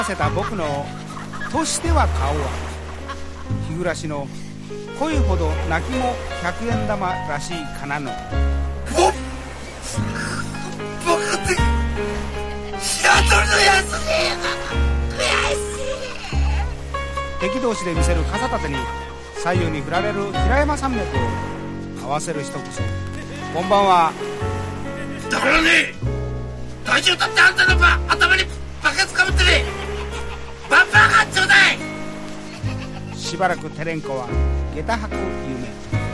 せた僕のとしては顔は日暮らしの恋ほど泣きも100円玉らしいかなの。 僕ってシアトルのやつね。悔しい。 敵同士で見せる傘立てに左右に振られる平山山脈を合わせる人こそこんばんは。 だからね、大丈夫だってあんたの頭にバケツかぶってね、バンバーがちょうだい。 しばらくテレンコは下駄履く夢。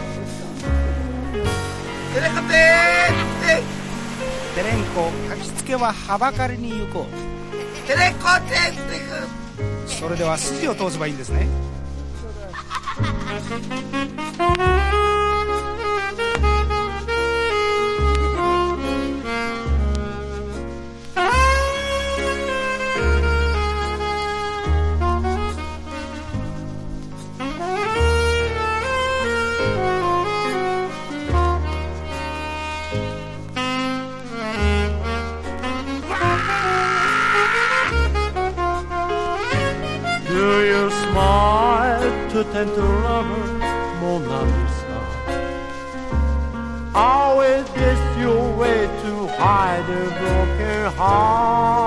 テレコテテレンコ書きつけははばかりに行こう。 テレコテそれでは筋を通せばいいんですね。 Do you smile to tender lover, Mona Lisa? Or is this your way to hide a broken heart?